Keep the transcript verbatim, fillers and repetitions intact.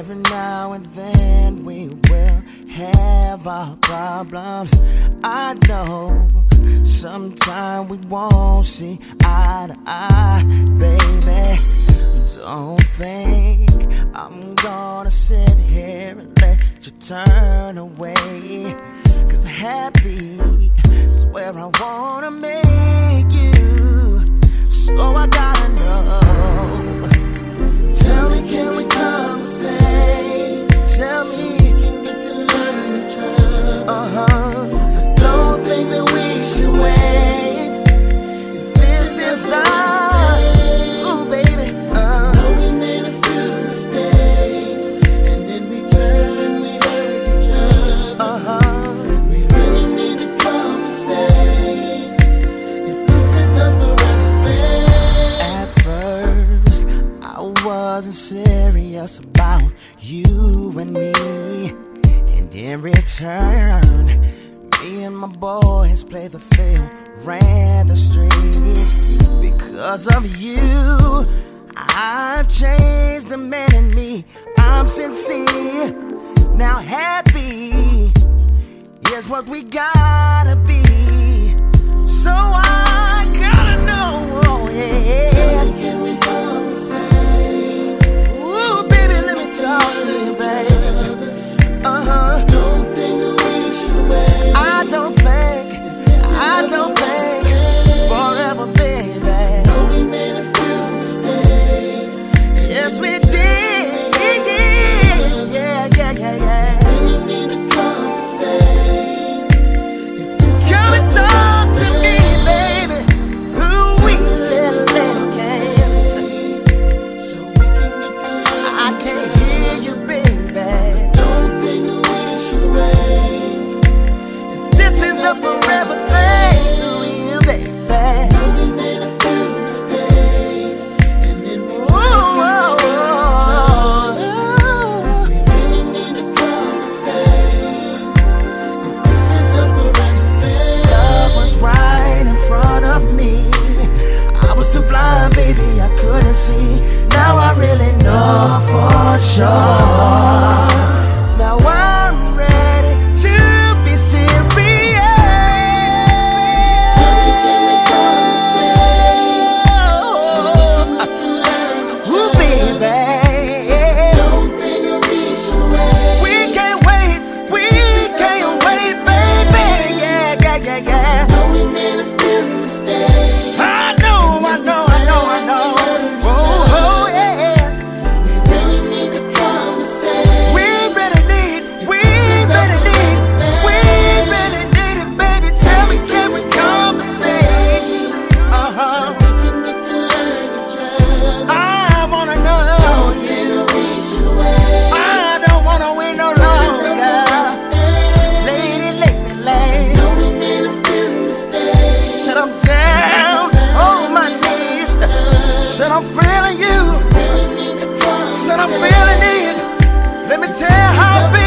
Every now and then we will have our problems. I know sometime we won't see eye to eye, baby. Don't think I'm gonna sit here and let you turn away. Cause happy is where I wanna make you. So I gotta know. Tell me, can we conversate? Tell me, we can get to learn each other. Uh-huh. Don't think that we should wait. If this is our, ooh baby, uh. No, we made a few mistakes, and in return we hurt each other. Uh-huh. We really need to conversate. If this is a forever thing. At first, I wasn't serious about you and me, and in return, me and my boys play the field, ran the streets. Because of you, I've changed the man in me. I'm sincere, now happy is what we gotta be. So I gotta know, oh yeah. Tell me, can we conversate? Ooh, baby, let me talk to you, baby. Uh-huh. Don't think that we should wait. I don't think, I don't think forever, baby. No, we made a few mistakes. Yes, we did. Yeah, yeah, yeah, yeah, yeah. Really need to conversate. Come and talk to me, baby. Ooh, we little, little game. So we can get to learn. I can't hear you, baby. Don't think that we should wait. This is a forever thing, ooh, baby. No, we made a few mistakes, and in return, oh, oh, oh, we really need to conversate. If this is a forever thing. Love was right in front of me. I was too blind, baby, I couldn't see. Now I really know for sure. Now I'm ready to be serious. Tell me, can we conversate? Ooh, baby. Don't think that we should wait. We can't wait, we can't wait, baby. Yeah, yeah, yeah, yeah. No, we made a few mistakes. I know, I know, I know, I know. Oh, oh, yeah. We really need to conversate. We really need, we really need, we really need it, baby. Tell me, can we conversate? Uh-huh. So we can get to learn each other. I wanna know you. I don't wanna wait no longer. Lady, lady, lady. No, we made a few mistakes. Said I'm down on my knees. Said I'm feeling you. Said I'm feeling it. Let me tell you how I feel.